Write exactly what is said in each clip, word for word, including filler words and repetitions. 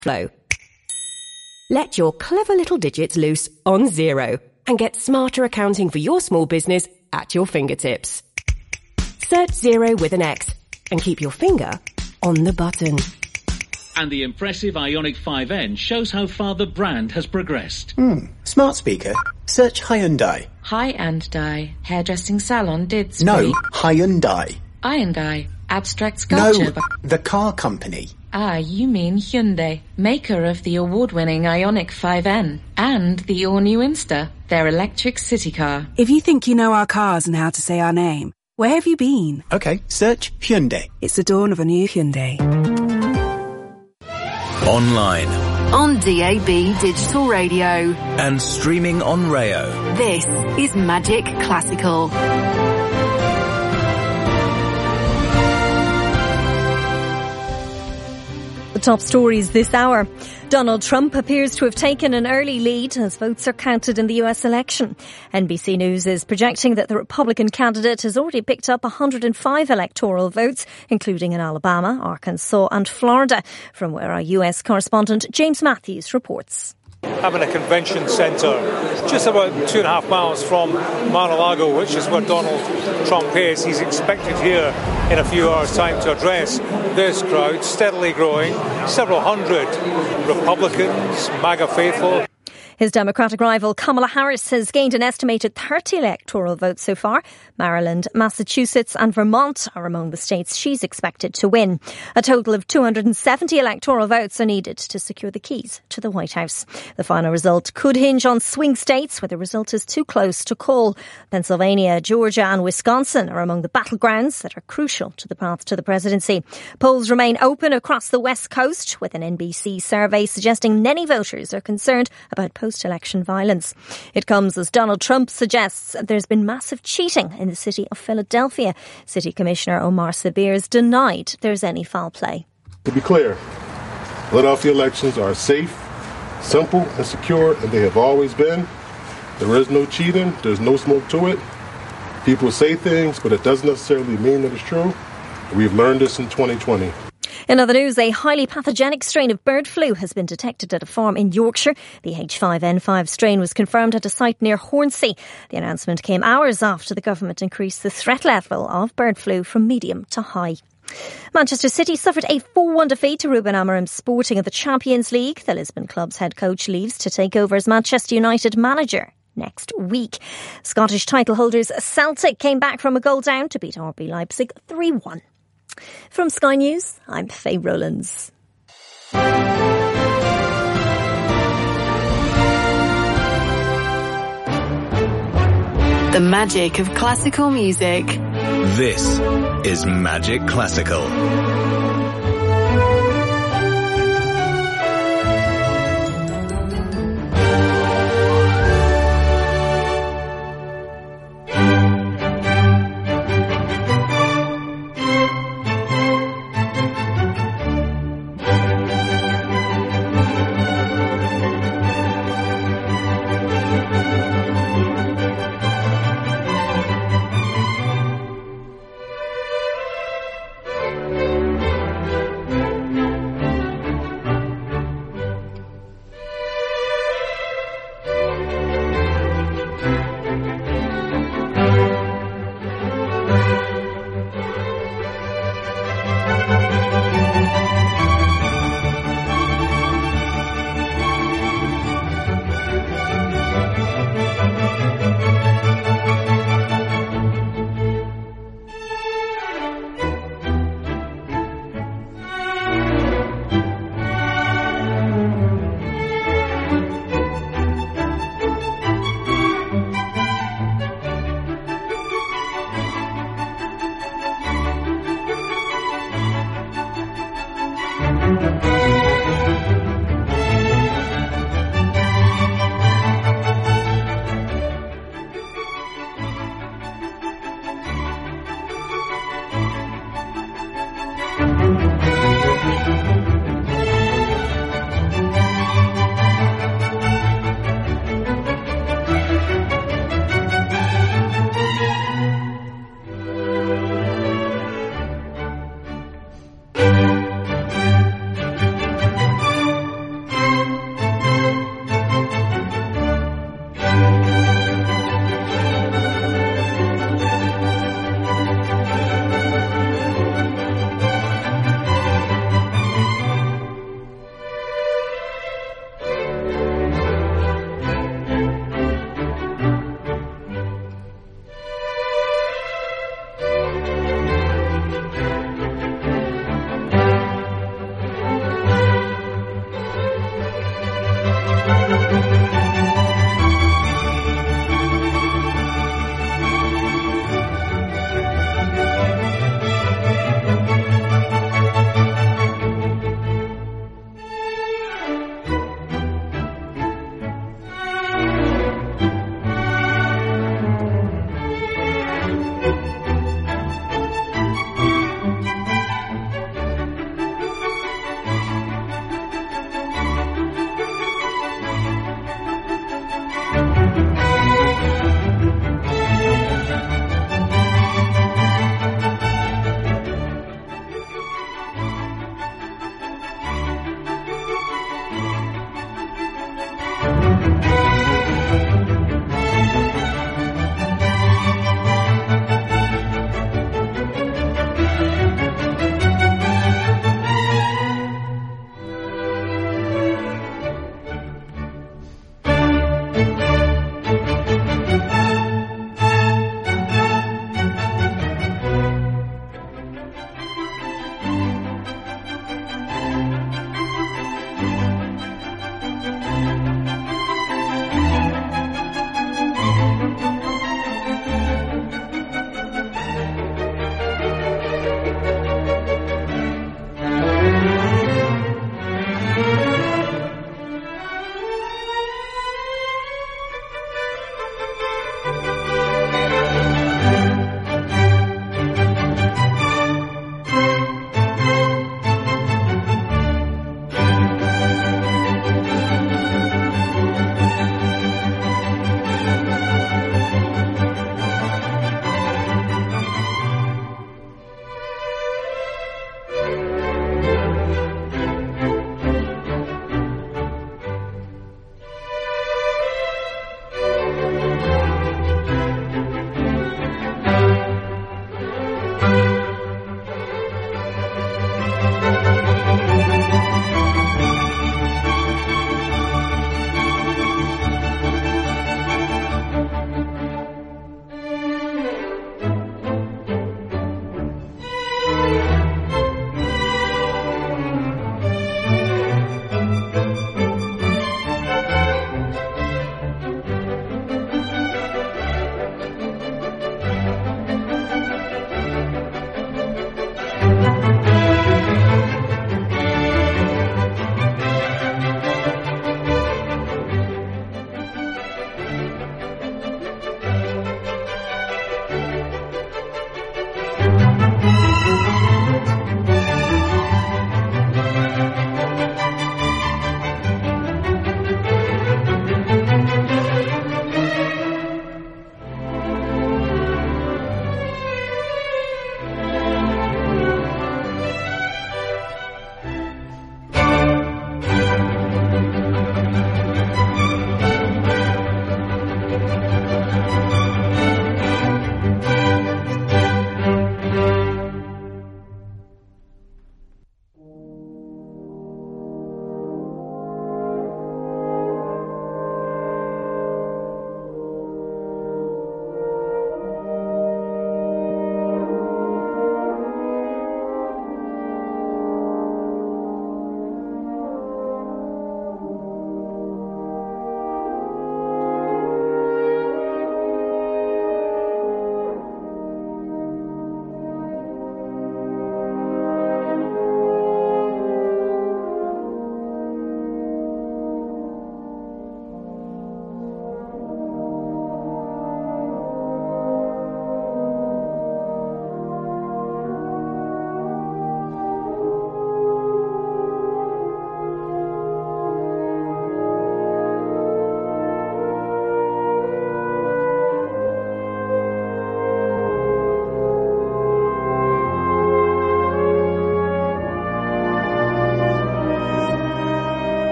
flow. Let your clever little digits loose on Xero and get smarter accounting for your small business at your fingertips. Search Xero with an X and keep your finger on the button. And the impressive Ioniq five N shows how far the brand has progressed. Hmm. Smart speaker. Search Hyundai. Hyundai. Hairdressing salon did No, Hyundai. Hyundai. Abstract sculpture. No, the car company. Ah, you mean Hyundai, maker of the award-winning Ioniq five N and the all-new Insta, their electric city car. If you think you know our cars and how to say our name, where have you been? Okay, search Hyundai. It's the dawn of a new Hyundai. Online. On D A B Digital Radio. And streaming on Rayo. This is Magic Classical. The top stories this hour. Donald Trump appears to have taken an early lead as votes are counted in the U S election. N B C News is projecting that the Republican candidate has already picked up one hundred five electoral votes, including in Alabama, Arkansas and Florida, from where our U S correspondent James Matthews reports. I'm in a convention centre just about two and a half miles from Mar-a-Lago, which is where Donald Trump is. He's expected here in a few hours' time to address this crowd, steadily growing, several hundred Republicans, MAGA faithful. His Democratic rival Kamala Harris has gained an estimated thirty electoral votes so far. Maryland, Massachusetts and Vermont are among the states she's expected to win. A total of two hundred seventy electoral votes are needed to secure the keys to the White House. The final result could hinge on swing states where the result is too close to call. Pennsylvania, Georgia and Wisconsin are among the battlegrounds that are crucial to the path to the presidency. Polls remain open across the West Coast, with an N B C survey suggesting many voters are concerned about post-election violence. It comes as Donald Trump suggests there's been massive cheating in the city of Philadelphia. City Commissioner Omar Sabir denied there's any foul play. To be clear, Philadelphia elections are safe, simple and secure, and they have always been. There is no cheating. There's no smoke to it. People say things, but it doesn't necessarily mean that it's true. We've learned this in twenty twenty. In other news, a highly pathogenic strain of bird flu has been detected at a farm in Yorkshire. The H five N five strain was confirmed at a site near Hornsey. The announcement came hours after the government increased the threat level of bird flu from medium to high. Manchester City suffered a four one defeat to Ruben Amorim Sporting in the Champions League. The Lisbon club's head coach leaves to take over as Manchester United manager next week. Scottish title holders Celtic came back from a goal down to beat R B Leipzig three one. From Sky News, I'm Faye Rowlands. The magic of classical music. This is Magic Classical.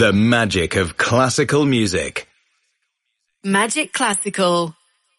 The magic of classical music. Magic Classical.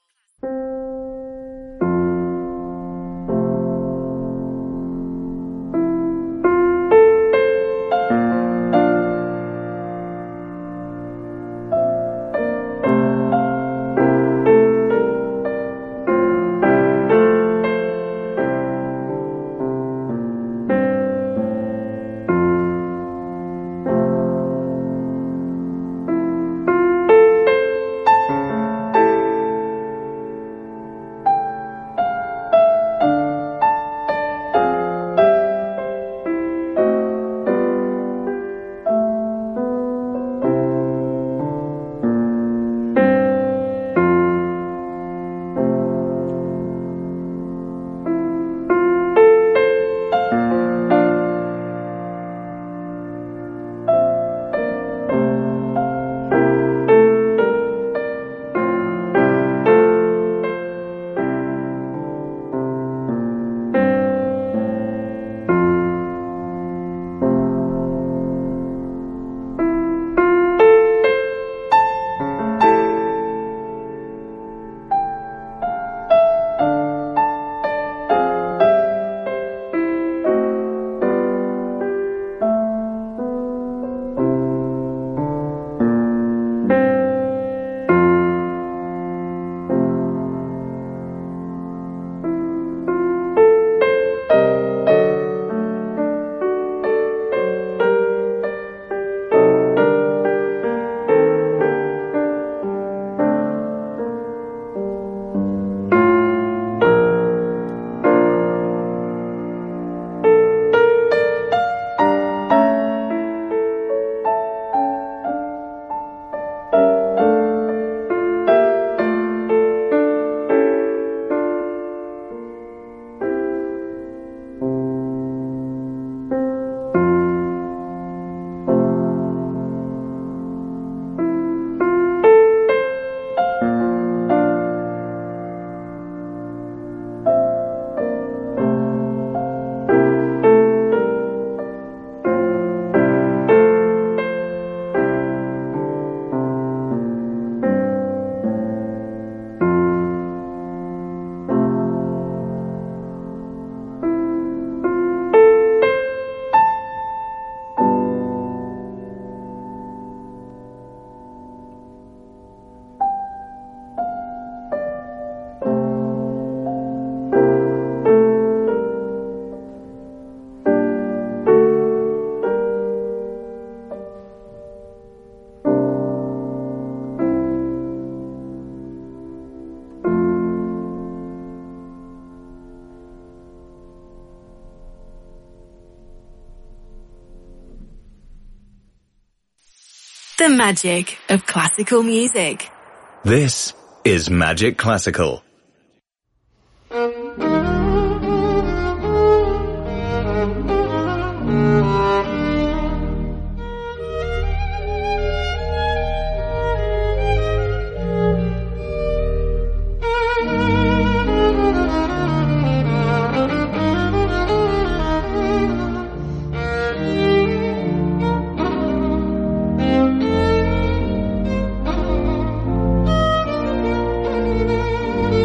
The magic of classical music. This is Magic Classical. Thank you.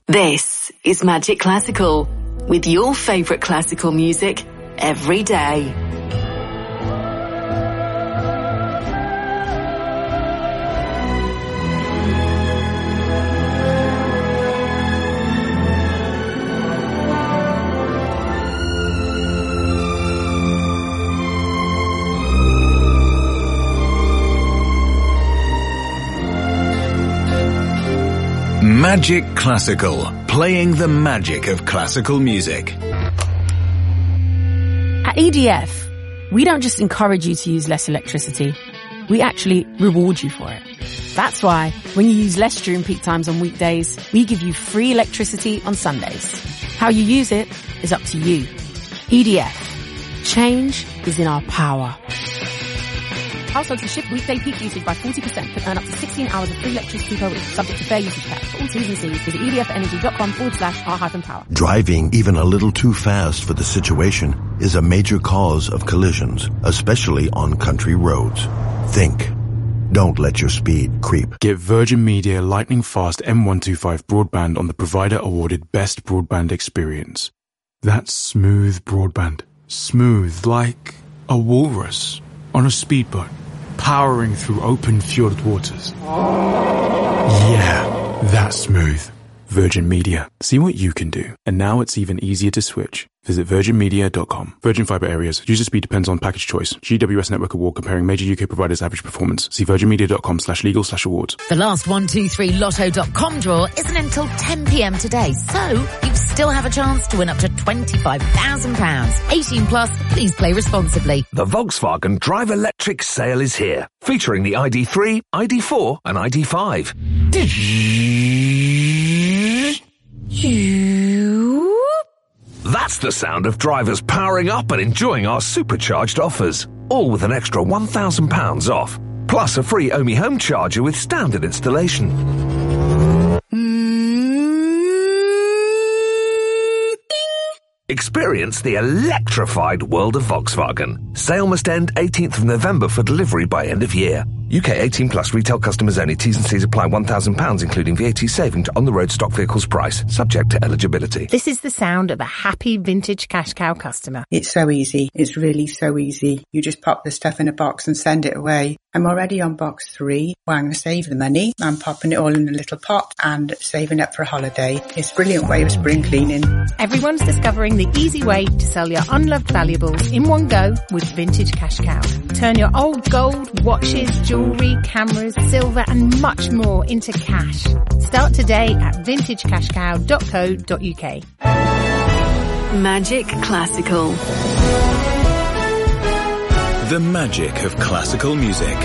This is Magic Classical, with your favourite classical music every day. Magic Classical, playing the magic of classical music. At E D F, we don't just encourage you to use less electricity, we actually reward you for it. That's why, when you use less during peak times on weekdays, we give you free electricity on Sundays. How you use it is up to you. E D F. Change is in our power. Households who shift weekday peak usage by forty percent can earn up to sixteen hours of free electricity per week, subject to fair usage cap. For all T's and C's, visit edfenergy.com forward slash r-power. Driving even a little too fast for the situation is a major cause of collisions, especially on country roads. Think. Don't let your speed creep. Get Virgin Media lightning fast M one twenty-five broadband on the provider awarded best broadband experience. That's smooth broadband. Smooth like a walrus on a speedboat, powering through open fjord waters. Yeah, that's smooth. Virgin Media. See what you can do. And now it's even easier to switch. Visit virgin media dot com. Virgin Fibre Areas. User speed depends on package choice. G W S Network Award comparing major U K providers' average performance. See virginmedia.com slash legal slash awards. The last one two three lotto dot com draw isn't until ten p.m. today, so you still have a chance to win up to twenty-five thousand pounds. eighteen plus, please play responsibly. The Volkswagen Drive Electric sale is here, featuring the I D three, I D four and I D five. You... That's the sound of drivers powering up and enjoying our supercharged offers, all with an extra one thousand pounds off, plus a free Omi home charger with standard installation. Experience the electrified world of Volkswagen. Sale must end eighteenth of November for delivery by end of year. U K eighteen plus retail customers only. T's and C's apply. one thousand pounds including V A T saving to on-the-road stock vehicles price, subject to eligibility. This is the sound of a happy vintage cash cow customer. It's so easy. It's really so easy. You just pop the stuff in a box and send it away. I'm already on box three. Well, I'm going to save the money. I'm popping it all in a little pot and saving up for a holiday. It's a brilliant way of spring cleaning. Everyone's discovering the easy way to sell your unloved valuables in one go with Vintage Cash Cow. Turn your old gold, watches, jewellery, cameras, silver and much more into cash. Start today at vintage cash cow dot co dot uk. Magic Classical. The magic of classical music.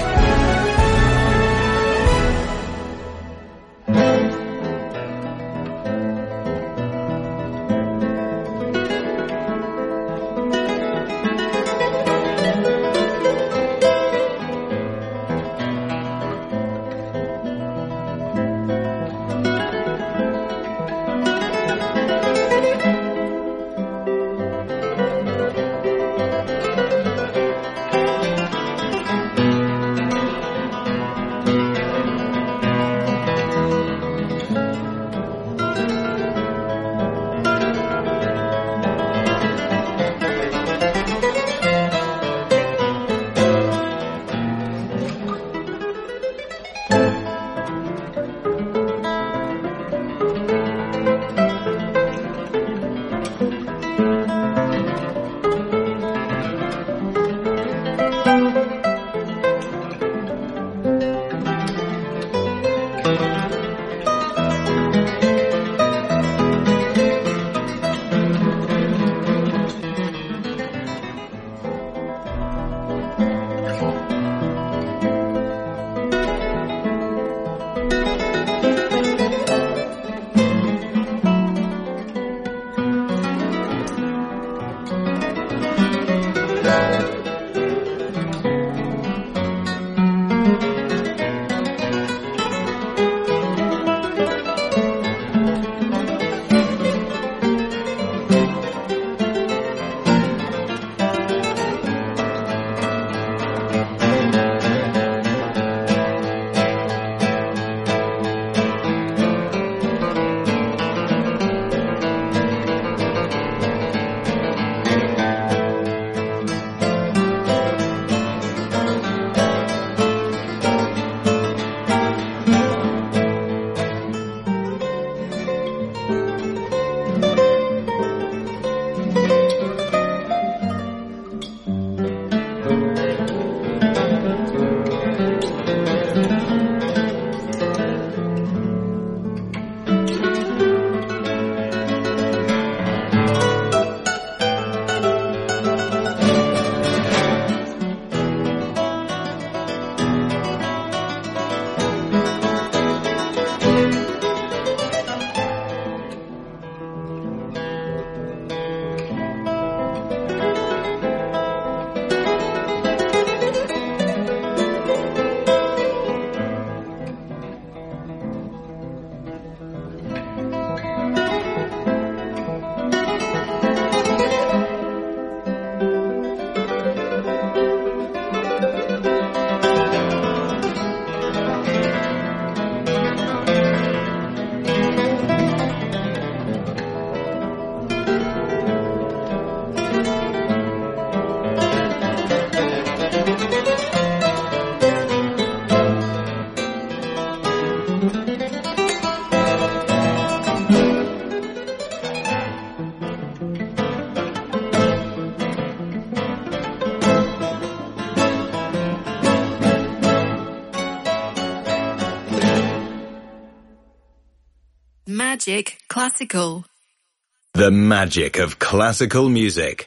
Magic Classical. The magic of classical music.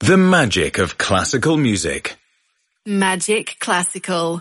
The magic of classical music. Magic Classical.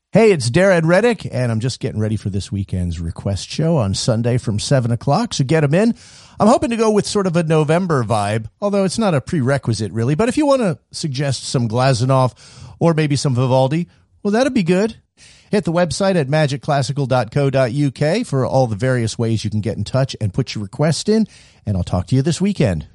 Hey, it's Darren Reddick, and I'm just getting ready for this weekend's request show on Sunday from seven o'clock, so get them in. I'm hoping to go with sort of a November vibe, although it's not a prerequisite, really. But if you want to suggest some Glazunov or maybe some Vivaldi, well, that'd be good. Hit the website at magic classical dot co dot u k for all the various ways you can get in touch and put your request in, and I'll talk to you this weekend.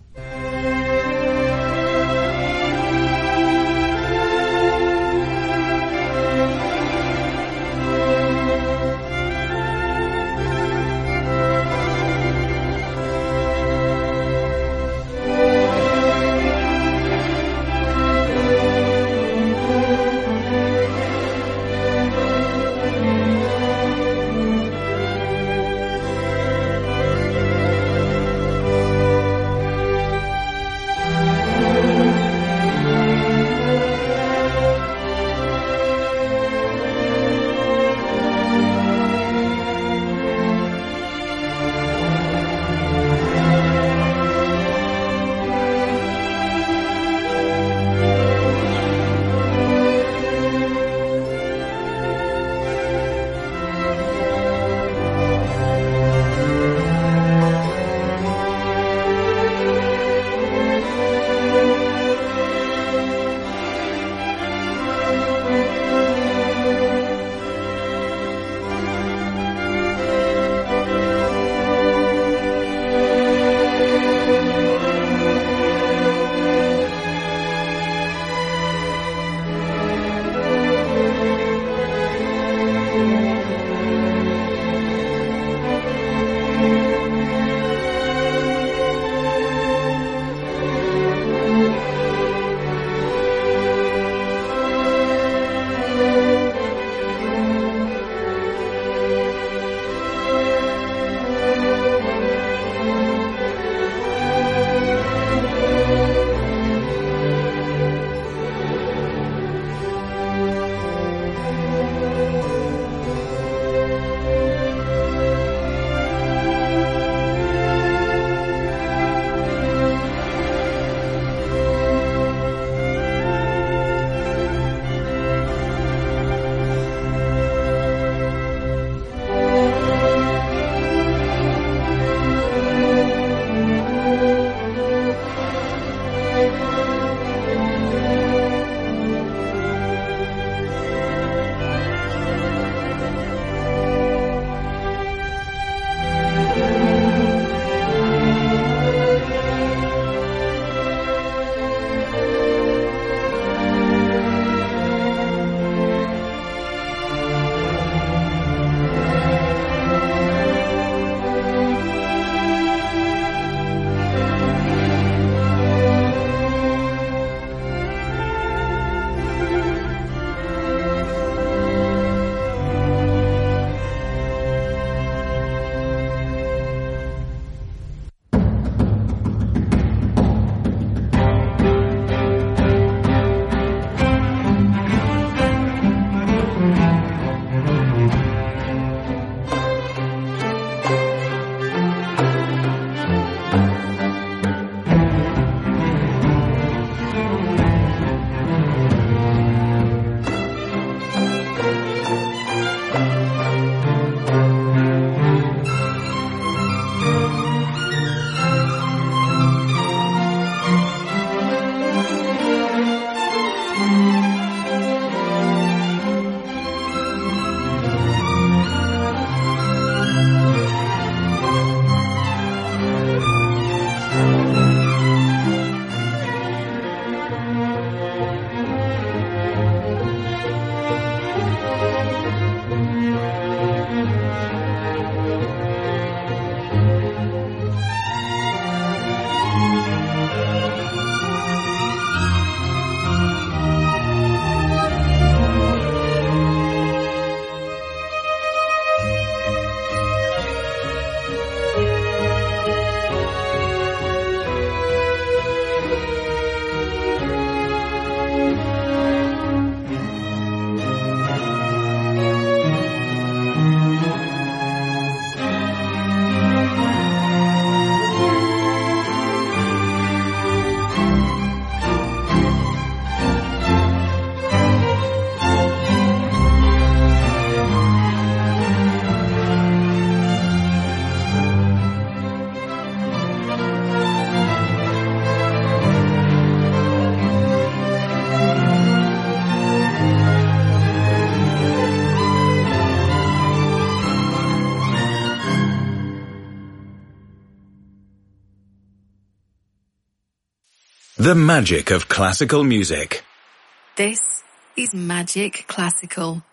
The magic of classical music. This is Magic Classical.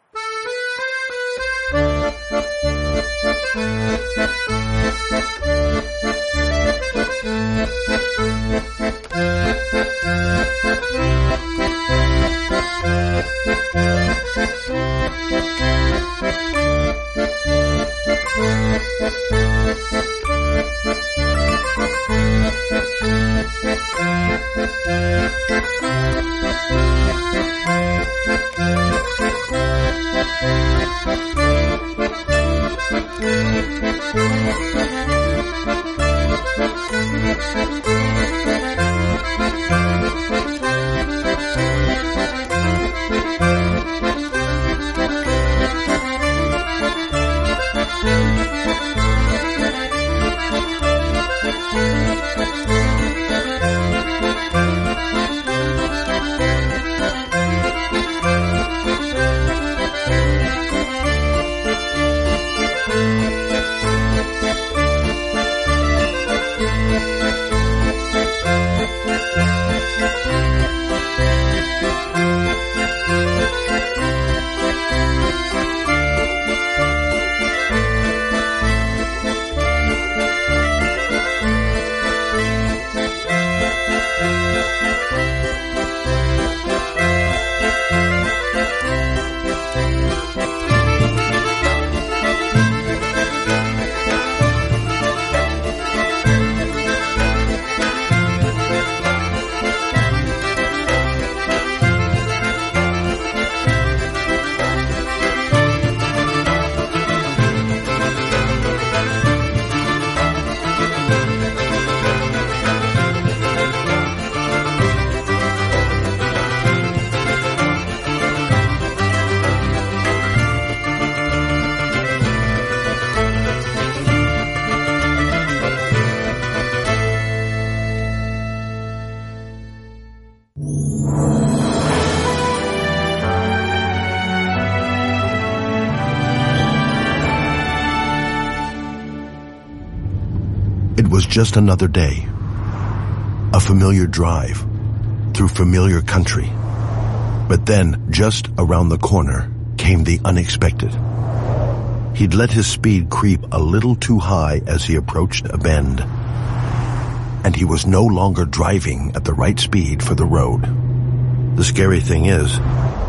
It was just another day. A familiar drive through familiar country. But then, just around the corner, came the unexpected. He'd let his speed creep a little too high as he approached a bend. And he was no longer driving at the right speed for the road. The scary thing is,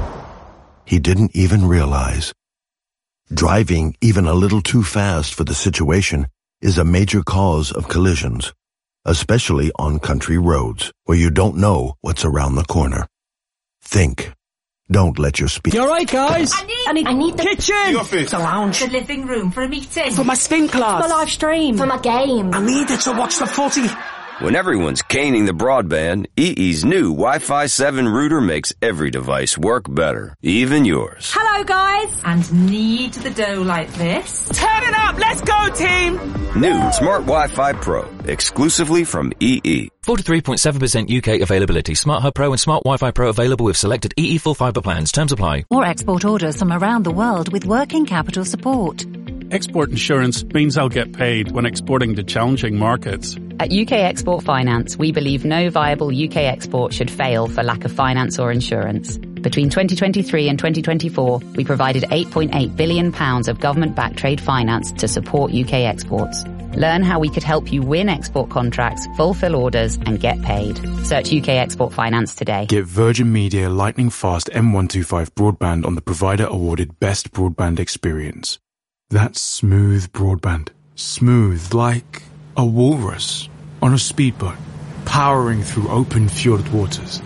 he didn't even realize. Driving even a little too fast for the situation is a major cause of collisions, especially on country roads where you don't know what's around the corner. Think. Don't let your speed... You alright, guys? I need, I need, I need the kitchen, the office, the lounge, the living room for a meeting, for my spin class, for my live stream, for my game. I need it to watch the footy. When everyone's caning the broadband, E E's new Wi-Fi seven router makes every device work better, even yours. Hello, guys. And knead the dough like this. Turn it up, let's go, team. New Smart Wi-Fi Pro, exclusively from E E. forty-three point seven percent U K availability. Smart Hub Pro and Smart Wi-Fi Pro available with selected E E full fibre plans. Terms apply. Or export orders from around the world with working capital support. Export insurance means I'll get paid when exporting to challenging markets. At U K Export Finance, we believe no viable U K export should fail for lack of finance or insurance. Between twenty twenty-three and twenty twenty-four, we provided eight point eight billion pounds of government-backed trade finance to support U K exports. Learn how we could help you win export contracts, fulfill orders, and get paid. Search U K Export Finance today. Get Virgin Media lightning fast M one twenty-five broadband on the provider awarded Best Broadband Experience. That's smooth broadband. Smooth like a walrus on a speedboat, powering through open fjord waters.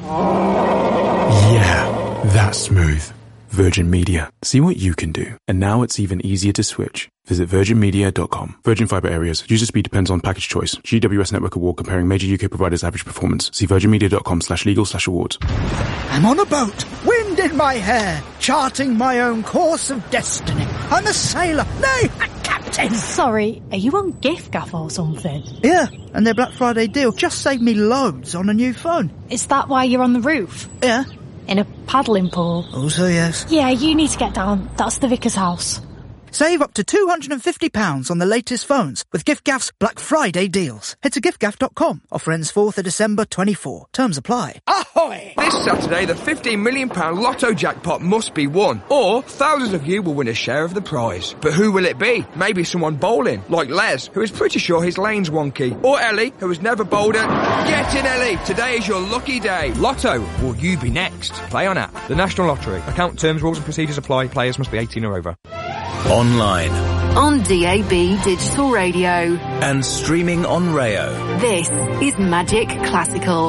Yeah, that's smooth. Virgin Media. See what you can do. And now it's even easier to switch. Visit virgin media dot com. Virgin Fibre areas. User speed depends on package choice. G W S Network Award comparing major U K providers' average performance. See virgin media dot com slash legal slash awards. I'm on a boat, wind in my hair, charting my own course of destiny. I'm a sailor, nay, a captain. Sorry, are you on giffgaff or something? Yeah, and their Black Friday deal just saved me loads on a new phone. Is that why you're on the roof? Yeah. In a paddling pool? Also, yes. Yeah, you need to get down. That's the vicar's house. Save up to two hundred fifty pounds on the latest phones with giffgaff's Black Friday deals. Head to giffgaff dot com. Offer ends fourth of December twenty-four. Terms apply. Ahoy! This Saturday, the fifteen million pounds lotto jackpot must be won. Or thousands of you will win a share of the prize. But who will it be? Maybe someone bowling, like Les, who is pretty sure his lane's wonky. Or Ellie, who has never bowled it. Get in, Ellie! Today is your lucky day. Lotto, will you be next? Play on app. The National Lottery. Account terms, rules and procedures apply. Players must be eighteen or over. Online. On D A B Digital Radio. And streaming on Rayo. This is Magic Classical.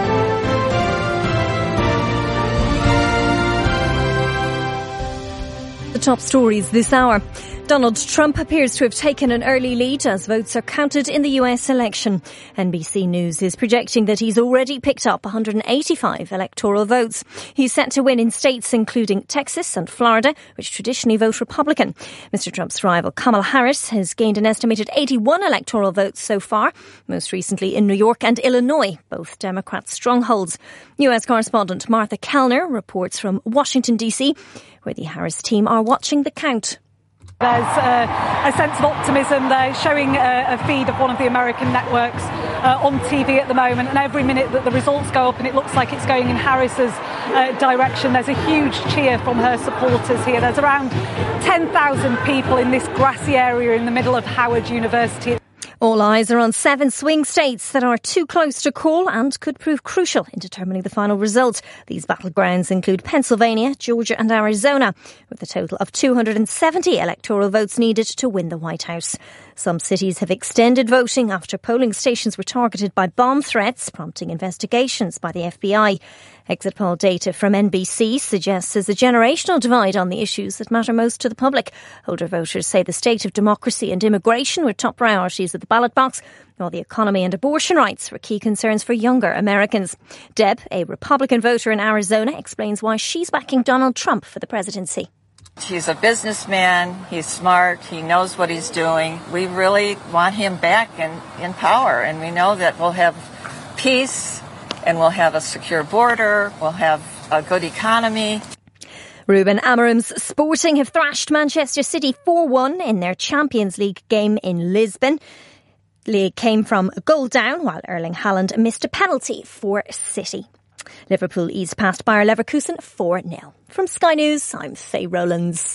The top stories this hour. Donald Trump appears to have taken an early lead as votes are counted in the U S election. N B C News is projecting that he's already picked up one hundred eighty-five electoral votes. He's set to win in states including Texas and Florida, which traditionally vote Republican. Mister Trump's rival Kamala Harris has gained an estimated eighty-one electoral votes so far, most recently in New York and Illinois, both Democrat strongholds. U S correspondent Martha Kellner reports from Washington, D C, where the Harris team are watching the count. There's uh, a sense of optimism. They're showing a, a feed of one of the American networks uh, on T V at the moment, and every minute that the results go up and it looks like it's going in Harris's uh, direction, there's a huge cheer from her supporters here. There's around ten thousand people in this grassy area in the middle of Howard University. All eyes are on seven swing states that are too close to call and could prove crucial in determining the final result. These battlegrounds include Pennsylvania, Georgia and Arizona, with a total of two hundred seventy electoral votes needed to win the White House. Some cities have extended voting after polling stations were targeted by bomb threats, prompting investigations by the F B I. Exit poll data from N B C suggests there's a generational divide on the issues that matter most to the public. Older voters say the state of democracy and immigration were top priorities at the ballot box, while the economy and abortion rights were key concerns for younger Americans. Deb, a Republican voter in Arizona, explains why she's backing Donald Trump for the presidency. He's a businessman, he's smart, he knows what he's doing. We really want him back in, in power, and we know that we'll have peace and we'll have a secure border, we'll have a good economy. Ruben Amorim's Sporting have thrashed Manchester City four one in their Champions League game in Lisbon. League came from a goal down while Erling Haaland missed a penalty for City. Liverpool eased past Bayer Leverkusen four nil. From Sky News, I'm Faye Rowlands.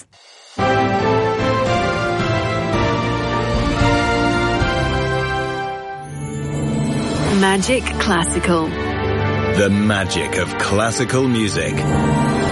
Magic Classical. The magic of classical music.